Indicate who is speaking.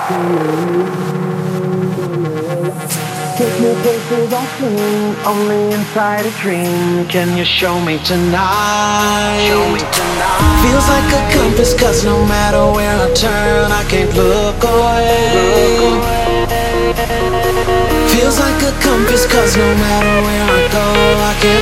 Speaker 1: Take me places I've seen only inside a dream. Can you show me tonight? Show me tonight.
Speaker 2: Feels like a compass, cause no matter where I turn, I can't look away. Feels like a compass, cause no matter where I go, I can't